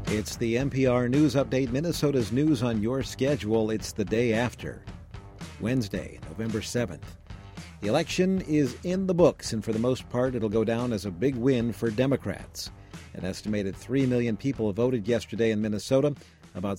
It's the NPR News Update, Minnesota's news on your schedule. It's the day after, Wednesday, November 7th. The election is in the books, and for the most part, it'll go down as a big win for Democrats. An estimated 3 million people voted yesterday in Minnesota, about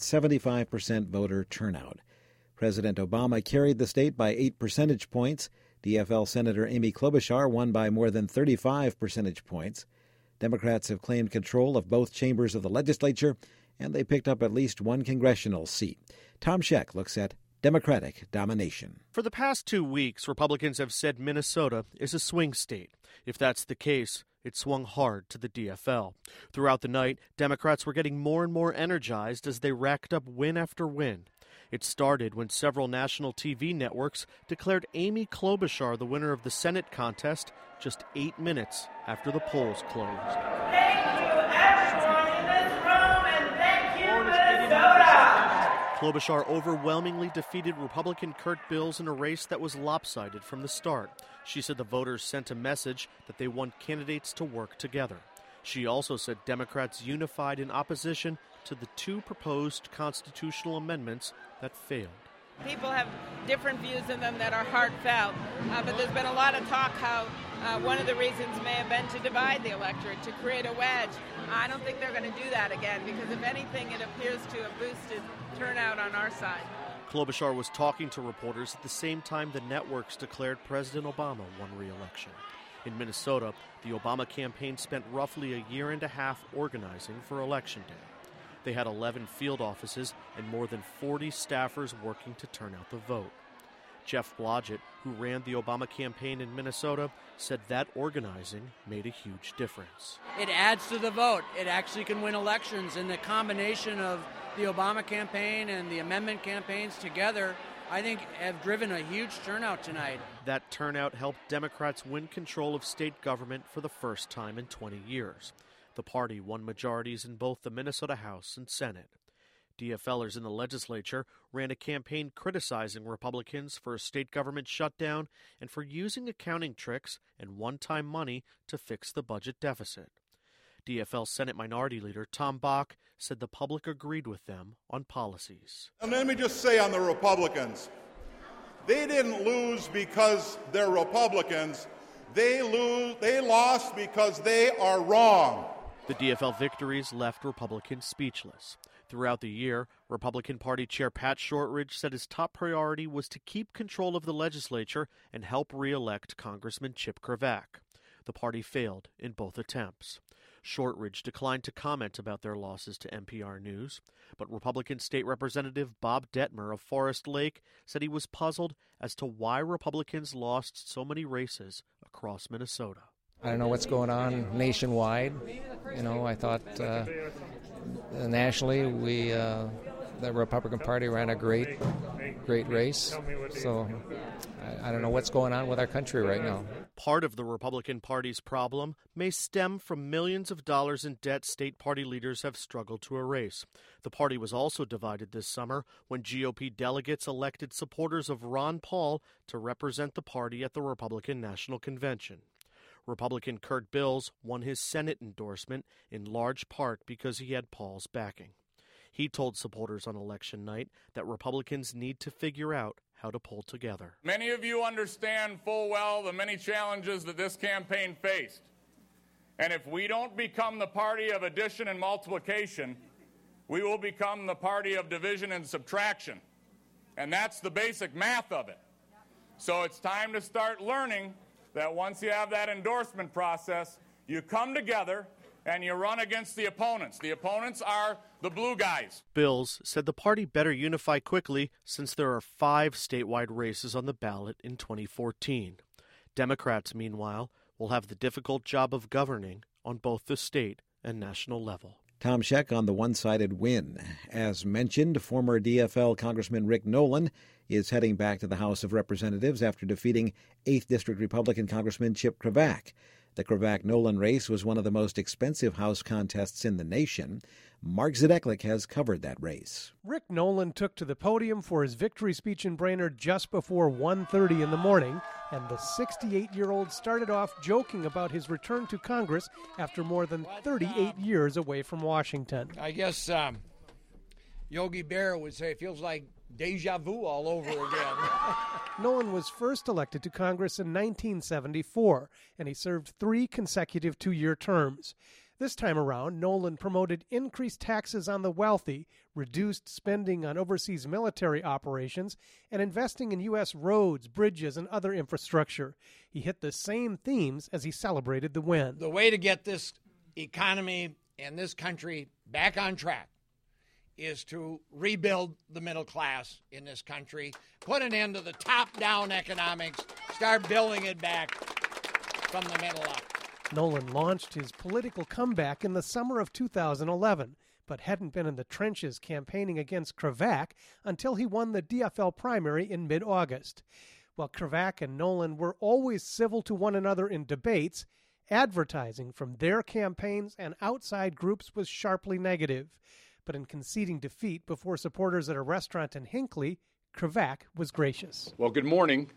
75% voter turnout. President Obama carried the state by 8 percentage points. DFL Senator Amy Klobuchar won by more than 35 percentage points. Democrats have claimed control of both chambers of the legislature, and they picked up at least one congressional seat. Tom Scheck looks at Democratic domination. For the past 2 weeks, Republicans have said Minnesota is a swing state. If that's the case, it swung hard to the DFL. Throughout the night, Democrats were getting more and more energized as they racked up win after win. It started when several national TV networks declared Amy Klobuchar the winner of the Senate contest just 8 minutes after the polls closed. Thank you, everyone in this room, and thank you, Minnesota! Klobuchar overwhelmingly defeated Republican Kurt Bills in a race that was lopsided from the start. She said the voters sent a message that they want candidates to work together. She also said Democrats unified in opposition to the 2 proposed constitutional amendments that failed. People have different views in them that are heartfelt, but there's been a lot of talk how one of the reasons may have been to divide the electorate, to create a wedge. I don't think they're going to do that again, because if anything, it appears to have boosted turnout on our side. Klobuchar was talking to reporters at the same time the networks declared President Obama won re-election. In Minnesota, the Obama campaign spent roughly a year and a half organizing for Election Day. They had 11 field offices and more than 40 staffers working to turn out the vote. Jeff Blodgett, who ran the Obama campaign in Minnesota, said that organizing made a huge difference. It adds to the vote. It actually can win elections, and the combination of the Obama campaign and the amendment campaigns together, I think, have driven a huge turnout tonight. That turnout helped Democrats win control of state government for the first time in 20 years. The party won majorities in both the Minnesota House and Senate. DFLers in the legislature ran a campaign criticizing Republicans for a state government shutdown and for using accounting tricks and one-time money to fix the budget deficit. DFL Senate Minority Leader Tom Bach said the public agreed with them on policies. And let me just say on the Republicans, they didn't lose because they're Republicans. They lost because they are wrong. The DFL victories left Republicans speechless. Throughout the year, Republican Party Chair Pat Shortridge said his top priority was to keep control of the legislature and help re-elect Congressman Chip Kravac. The party failed in both attempts. Shortridge declined to comment about their losses to NPR News, but Republican State Representative Bob Detmer of Forest Lake said he was puzzled as to why Republicans lost so many races across Minnesota. I don't know what's going on nationwide. I thought nationally the Republican Party ran a great race. So I don't know what's going on with our country right now. Part of the Republican Party's problem may stem from millions of dollars in debt state party leaders have struggled to erase. The party was also divided this summer when GOP delegates elected supporters of Ron Paul to represent the party at the Republican National Convention. Republican Kurt Bills won his Senate endorsement in large part because he had Paul's backing. He told supporters on election night that Republicans need to figure out how to pull together. Many of you understand full well the many challenges that this campaign faced. And if we don't become the party of addition and multiplication, we will become the party of division and subtraction. And that's the basic math of it. So it's time to start learning that once you have that endorsement process, you come together and you run against the opponents. The opponents are the blue guys. Bills said the party better unify quickly since there are 5 statewide races on the ballot in 2014. Democrats, meanwhile, will have the difficult job of governing on both the state and national level. Tom Scheck on the one-sided win. As mentioned, former DFL Congressman Rick Nolan is heading back to the House of Representatives after defeating 8th District Republican Congressman Chip Kravac. The Kravac-Nolan race was one of the most expensive House contests in the nation. Mark Zedeklik has covered that race. Rick Nolan took to the podium for his victory speech in Brainerd just before 1:30 in the morning, and the 68-year-old started off joking about his return to Congress after more than 38 years away from Washington. I guess Yogi Berra would say it feels like deja vu all over again. Nolan was first elected to Congress in 1974, and he served 3 consecutive 2-year terms. This time around, Nolan promoted increased taxes on the wealthy, reduced spending on overseas military operations, and investing in U.S. roads, bridges, and other infrastructure. He hit the same themes as he celebrated the win. The way to get this economy and this country back on track is to rebuild the middle class in this country, put an end to the top-down economics, start building it back from the middle up. Nolan launched his political comeback in the summer of 2011, but hadn't been in the trenches campaigning against Kravac until he won the DFL primary in mid-August. While Kravac and Nolan were always civil to one another in debates, advertising from their campaigns and outside groups was sharply negative. But in conceding defeat before supporters at a restaurant in Hinckley, Kravac was gracious. Well, good morning.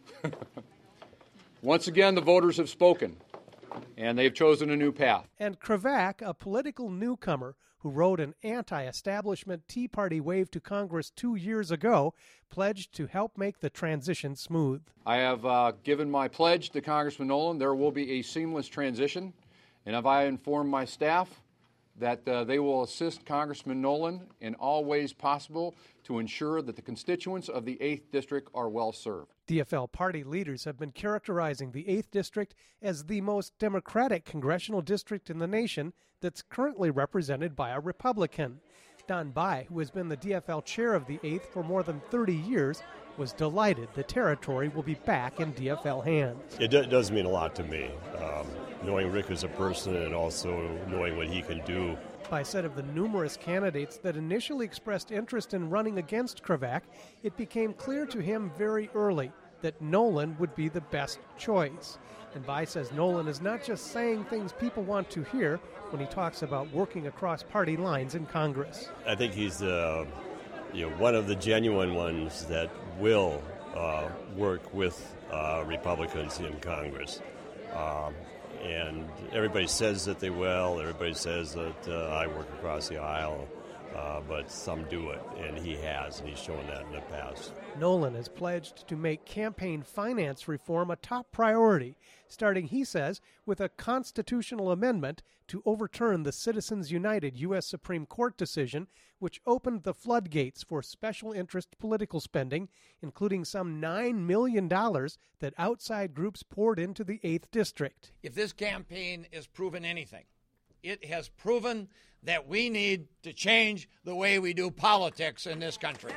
Once again, the voters have spoken, and they've chosen a new path. And Kravac, a political newcomer who rode an anti-establishment Tea Party wave to Congress 2 years ago, pledged to help make the transition smooth. I have given my pledge to Congressman Nolan. There will be a seamless transition, and have I informed my staff that they will assist Congressman Nolan in all ways possible to ensure that the constituents of the 8th District are well served. DFL party leaders have been characterizing the 8th District as the most Democratic congressional district in the nation that's currently represented by a Republican. Don Bai, who has been the DFL chair of the 8th for more than 30 years, was delighted the territory will be back in DFL hands. It does mean a lot to me, knowing Rick as a person and also knowing what he can do. By said of the numerous candidates that initially expressed interest in running against Kravac, it became clear to him very early that Nolan would be the best choice. And Bai says Nolan is not just saying things people want to hear when he talks about working across party lines in Congress. I think he's one of the genuine ones that will work with Republicans in Congress. And everybody says that they will. Everybody says that I work across the aisle, but some do it, and he has, and he's shown that in the past. Nolan has pledged to make campaign finance reform a top priority, starting, he says, with a constitutional amendment to overturn the Citizens United U.S. Supreme Court decision, which opened the floodgates for special interest political spending, including some $9 million that outside groups poured into the 8th District. If this campaign has proven anything, it has proven that we need to change the way we do politics in this country.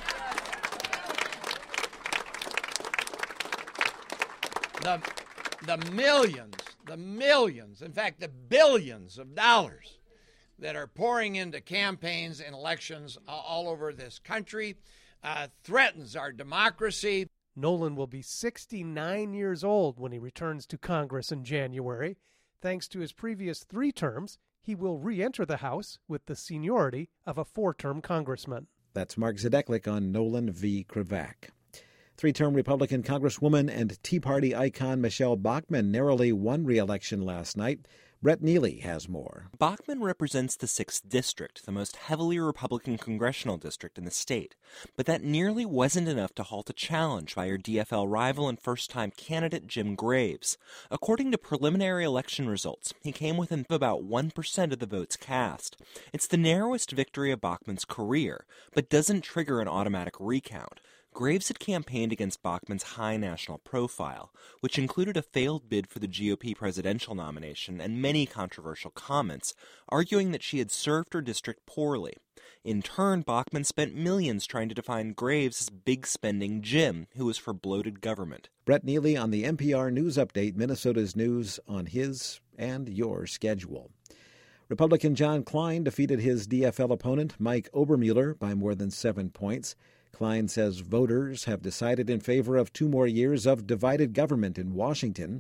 The millions, in fact, the billions of dollars that are pouring into campaigns and elections all over this country threatens our democracy. Nolan will be 69 years old when he returns to Congress in January. Thanks to his previous 3 terms, he will re-enter the House with the seniority of a 4-term congressman. That's Mark Zedeklik on Nolan v. Kravac. 3-term Republican Congresswoman and Tea Party icon Michelle Bachmann narrowly won re-election last night. Brett Neely has more. Bachmann represents the 6th District, the most heavily Republican congressional district in the state. But that nearly wasn't enough to halt a challenge by her DFL rival and first-time candidate Jim Graves. According to preliminary election results, he came within about 1% of the votes cast. It's the narrowest victory of Bachmann's career, but doesn't trigger an automatic recount. Graves had campaigned against Bachmann's high national profile, which included a failed bid for the GOP presidential nomination and many controversial comments, arguing that she had served her district poorly. In turn, Bachmann spent millions trying to define Graves as big-spending Jim, who was for bloated government. Brett Neely on the NPR News Update, Minnesota's news on his and your schedule. Republican John Klein defeated his DFL opponent, Mike Obermueller, by more than 7 points. Klein says voters have decided in favor of 2 more years of divided government in Washington,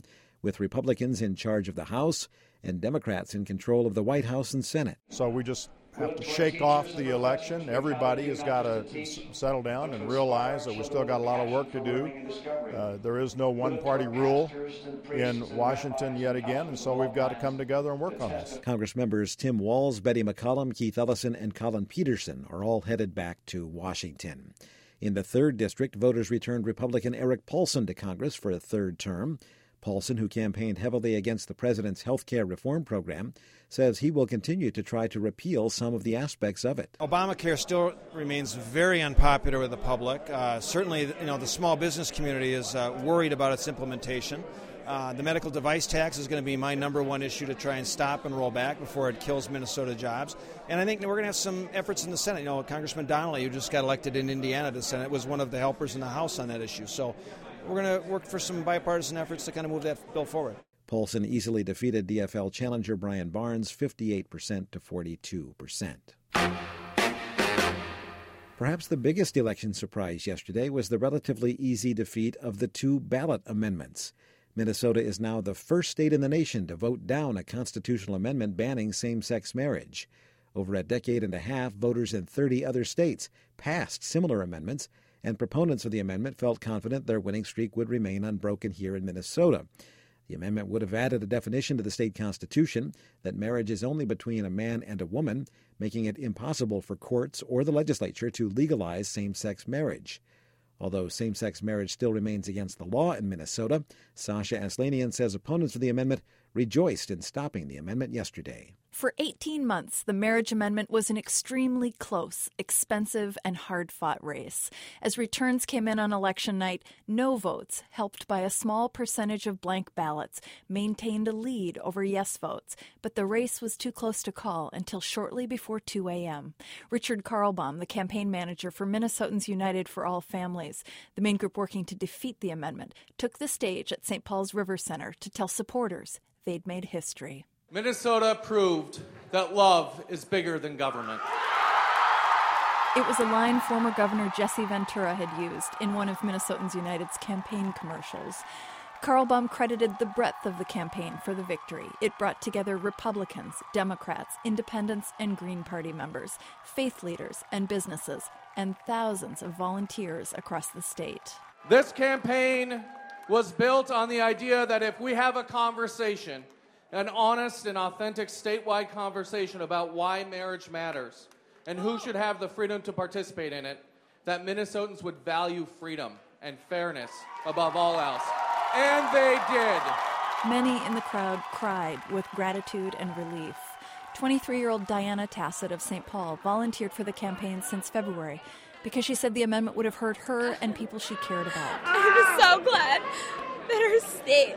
with Republicans in charge of the House and Democrats in control of the White House and Senate. So we just have to shake off the election. Everybody has got to settle down and realize that we still got a lot of work to do. There is no one-party rule in Washington yet again, and so we've got to come together and work on this. Congress members Tim Walz, Betty McCollum, Keith Ellison, and Colin Peterson are all headed back to Washington. In the 3rd District, voters returned Republican Eric Paulson to Congress for a 3rd term. Paulson, who campaigned heavily against the president's health care reform program, says he will continue to try to repeal some of the aspects of it. Obamacare still remains very unpopular with the public. Certainly, the small business community is worried about its implementation. The medical device tax is going to be my number one issue to try and stop and roll back before it kills Minnesota jobs. And I think we're going to have some efforts in the Senate. Congressman Donnelly, who just got elected in Indiana to the Senate, was one of the helpers in the House on that issue. So we're going to work for some bipartisan efforts to kind of move that bill forward. Paulson easily defeated DFL challenger Brian Barnes 58% to 42%. Perhaps the biggest election surprise yesterday was the relatively easy defeat of the 2 ballot amendments. Minnesota is now the first state in the nation to vote down a constitutional amendment banning same-sex marriage. Over a decade and a half, voters in 30 other states passed similar amendments, and proponents of the amendment felt confident their winning streak would remain unbroken here in Minnesota. The amendment would have added a definition to the state constitution that marriage is only between a man and a woman, making it impossible for courts or the legislature to legalize same-sex marriage. Although same-sex marriage still remains against the law in Minnesota, Sasha Aslanian says opponents of the amendment rejoiced in stopping the amendment yesterday. For 18 months, the marriage amendment was an extremely close, expensive, and hard-fought race. As returns came in on election night, no votes, helped by a small percentage of blank ballots, maintained a lead over yes votes. But the race was too close to call until shortly before 2 a.m. Richard Karlbaum, the campaign manager for Minnesotans United for All Families, the main group working to defeat the amendment, took the stage at St. Paul's River Center to tell supporters they'd made history. Minnesota proved that love is bigger than government. It was a line former Governor Jesse Ventura had used in one of Minnesotans United's campaign commercials. Karlbaum credited the breadth of the campaign for the victory. It brought together Republicans, Democrats, Independents, and Green Party members, faith leaders, and businesses, and thousands of volunteers across the state. This campaign was built on the idea that if we have a conversation, an honest and authentic statewide conversation about why marriage matters and who should have the freedom to participate in it, that Minnesotans would value freedom and fairness above all else. And they did. Many in the crowd cried with gratitude and relief. 23-year-old Diana Tassett of St. Paul volunteered for the campaign since February because she said the amendment would have hurt her and people she cared about. I'm so glad that her state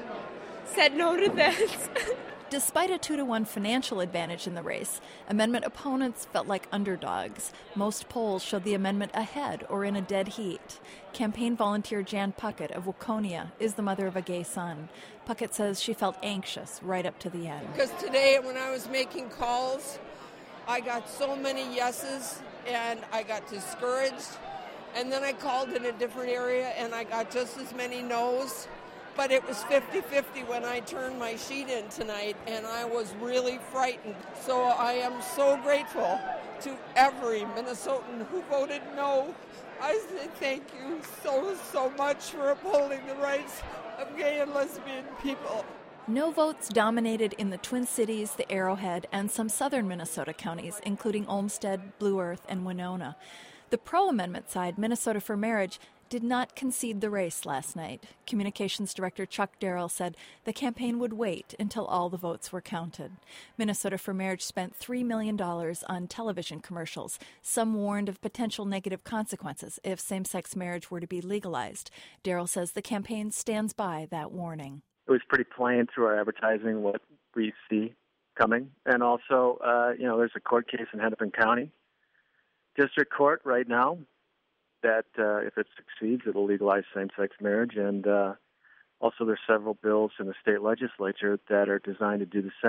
said no to this. Despite a 2-to-1 financial advantage in the race, amendment opponents felt like underdogs. Most polls showed the amendment ahead or in a dead heat. Campaign volunteer Jan Puckett of Waconia is the mother of a gay son. Puckett says she felt anxious right up to the end. Because today when I was making calls, I got so many yeses and I got discouraged. And then I called in a different area and I got just as many no's. But it was 50-50 when I turned my sheet in tonight, and I was really frightened. So I am so grateful to every Minnesotan who voted no. I say thank you so much for upholding the rights of gay and lesbian people. No votes dominated in the Twin Cities, the Arrowhead, and some southern Minnesota counties, including Olmsted, Blue Earth, and Winona. The pro-amendment side, Minnesota for Marriage, did not concede the race last night. Communications Director Chuck Darrell said the campaign would wait until all the votes were counted. Minnesota for Marriage spent $3 million on television commercials. Some warned of potential negative consequences if same-sex marriage were to be legalized. Darrell says the campaign stands by that warning. It was pretty plain through our advertising what we see coming. And also, there's a court case in Hennepin County District Court right now that if it succeeds, it will legalize same-sex marriage. And also there's several bills in the state legislature that are designed to do the same.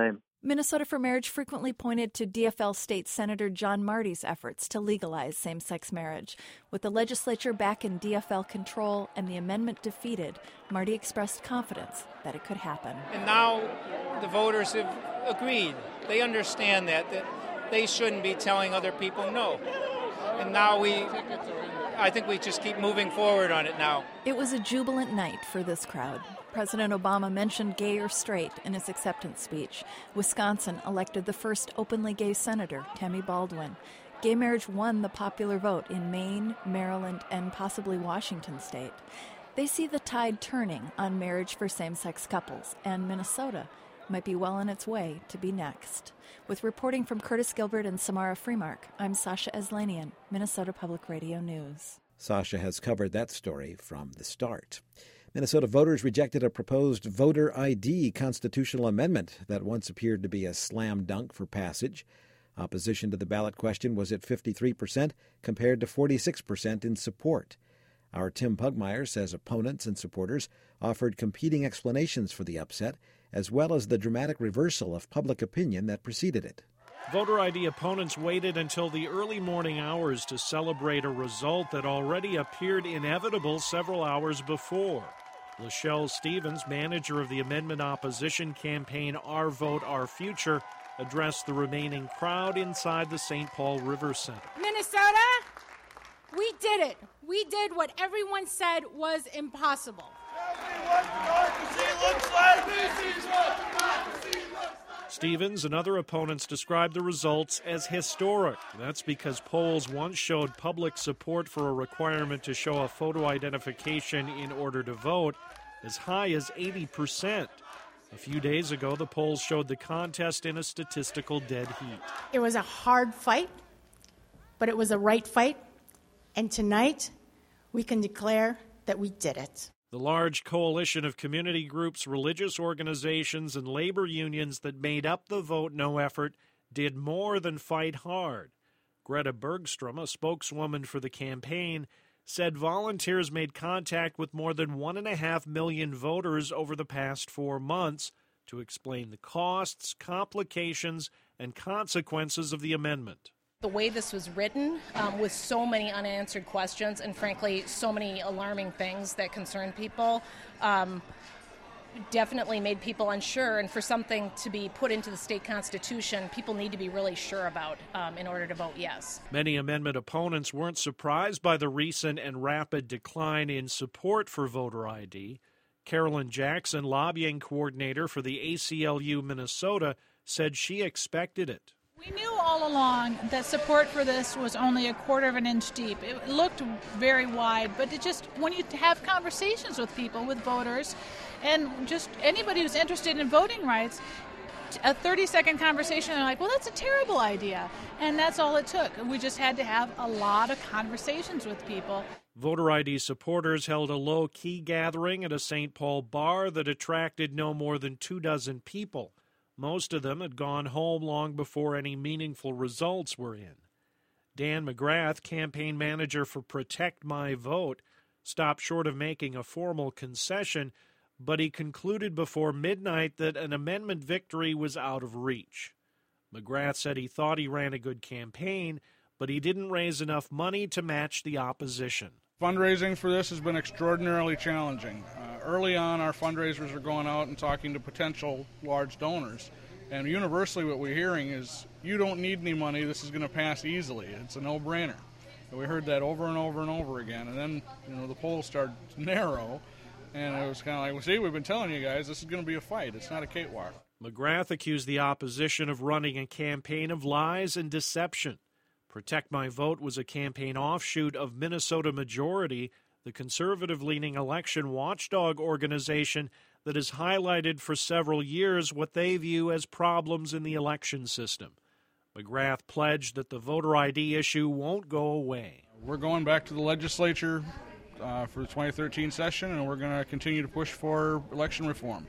Minnesota for Marriage frequently pointed to DFL State Senator John Marty's efforts to legalize same-sex marriage. With the legislature back in DFL control and the amendment defeated, Marty expressed confidence that it could happen. And now the voters have agreed. They understand that they shouldn't be telling other people no. And now I think we just keep moving forward on it now. It was a jubilant night for this crowd. President Obama mentioned gay or straight in his acceptance speech. Wisconsin elected the first openly gay senator, Tammy Baldwin. Gay marriage won the popular vote in Maine, Maryland, and possibly Washington state. They see the tide turning on marriage for same-sex couples, and Minnesota might be well on its way to be next. With reporting from Curtis Gilbert and Samara Freemark, I'm Sasha Eslanian, Minnesota Public Radio News. Sasha has covered that story from the start. Minnesota voters rejected a proposed voter ID constitutional amendment that once appeared to be a slam dunk for passage. Opposition to the ballot question was at 53% compared to 46% in support. Our Tim Pugmire says opponents and supporters offered competing explanations for the upset, as well as the dramatic reversal of public opinion that preceded it. Voter ID opponents waited until the early morning hours to celebrate a result that already appeared inevitable several hours before. Lachelle Stevens, manager of the amendment opposition campaign Our Vote, Our Future, addressed the remaining crowd inside the St. Paul River Center. Minnesota, we did it. We did what everyone said was impossible. Stevens and other opponents described the results as historic. That's because polls once showed public support for a requirement to show a photo identification in order to vote as high as 80%. A few days ago, the polls showed the contest in a statistical dead heat. It was a hard fight, but it was a right fight. And tonight, we can declare that we did it. The large coalition of community groups, religious organizations, and labor unions that made up the Vote No effort did more than fight hard. Greta Bergstrom, a spokeswoman for the campaign, said volunteers made contact with more than 1.5 million voters over the past 4 months to explain the costs, complications, and consequences of the amendment. The way this was written, with so many unanswered questions and, frankly, so many alarming things that concern people, definitely made people unsure. And for something to be put into the state constitution, people need to be really sure about in order to vote yes. Many amendment opponents weren't surprised by the recent and rapid decline in support for voter ID. Carolyn Jackson, lobbying coordinator for the ACLU Minnesota, said she expected it. We knew all along that support for this was only 1/4 of an inch deep. It looked very wide, but it just, when you have conversations with people, with voters, and just anybody who's interested in voting rights, a 30-second conversation, they're like, well, that's a terrible idea. And that's all it took. We just had to have a lot of conversations with people. Voter ID supporters held a low-key gathering at a St. Paul bar that attracted no more than 24 people. Most of them had gone home long before any meaningful results were in. Dan McGrath, campaign manager for Protect My Vote, stopped short of making a formal concession, but he concluded before midnight that an amendment victory was out of reach. McGrath said he thought he ran a good campaign, but he didn't raise enough money to match the opposition. Fundraising for this has been extraordinarily challenging. Early on, our fundraisers are going out and talking to potential large donors. And universally what we're hearing is, you don't need any money, this is going to pass easily. It's a no-brainer. And we heard that over and over and over again. And then, the polls started to narrow. And it was kind of like, well, see, we've been telling you guys, this is going to be a fight. It's not a cakewalk. McGrath accused the opposition of running a campaign of lies and deception. Protect My Vote was a campaign offshoot of Minnesota Majority, the conservative-leaning election watchdog organization that has highlighted for several years what they view as problems in the election system. McGrath pledged that the voter ID issue won't go away. We're going back to the legislature for the 2013 session, and we're going to continue to push for election reform.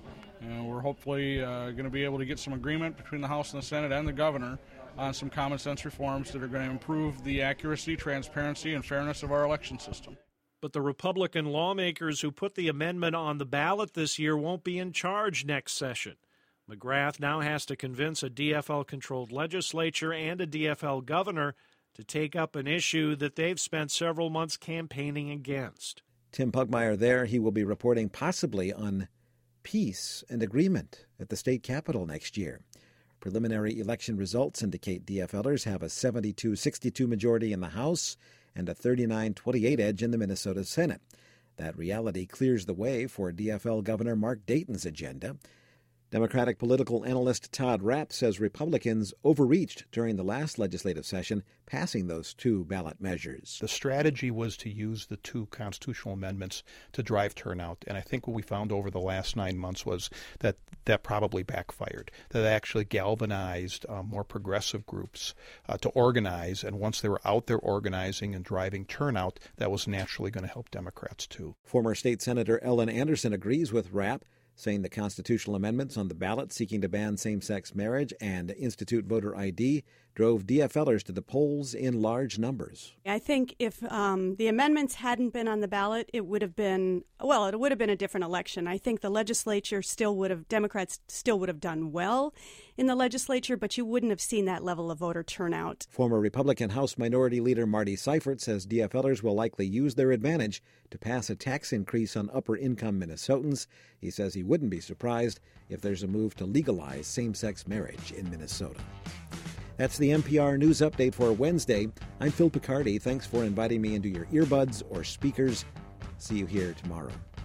And we're hopefully going to be able to get some agreement between the House and the Senate and the governor on some common sense reforms that are going to improve the accuracy, transparency, and fairness of our election system. But the Republican lawmakers who put the amendment on the ballot this year won't be in charge next session. McGrath now has to convince a DFL-controlled legislature and a DFL governor to take up an issue that they've spent several months campaigning against. Tim Pugmire there. He will be reporting possibly on peace and agreement at the state capitol next year. Preliminary election results indicate DFLers have a 72-62 majority in the House and a 39-28 edge in the Minnesota Senate. That reality clears the way for DFL Governor Mark Dayton's agenda. Democratic political analyst Todd Rapp says Republicans overreached during the last legislative session, passing those two ballot measures. The strategy was to use the two constitutional amendments to drive turnout, and I think what we found over the last 9 months was that probably backfired, that actually galvanized more progressive groups to organize, and once they were out there organizing and driving turnout, that was naturally going to help Democrats too. Former State Senator Ellen Anderson agrees with Rapp, saying the constitutional amendments on the ballot seeking to ban same-sex marriage and institute voter ID drove DFLers to the polls in large numbers. I think if the amendments hadn't been on the ballot, it would have been a different election. I think the legislature Democrats still would have done well in the legislature, but you wouldn't have seen that level of voter turnout. Former Republican House Minority Leader Marty Seifert says DFLers will likely use their advantage to pass a tax increase on upper-income Minnesotans. He says he wouldn't be surprised if there's a move to legalize same-sex marriage in Minnesota. That's the NPR News Update for Wednesday. I'm Phil Picardi. Thanks for inviting me into your earbuds or speakers. See you here tomorrow.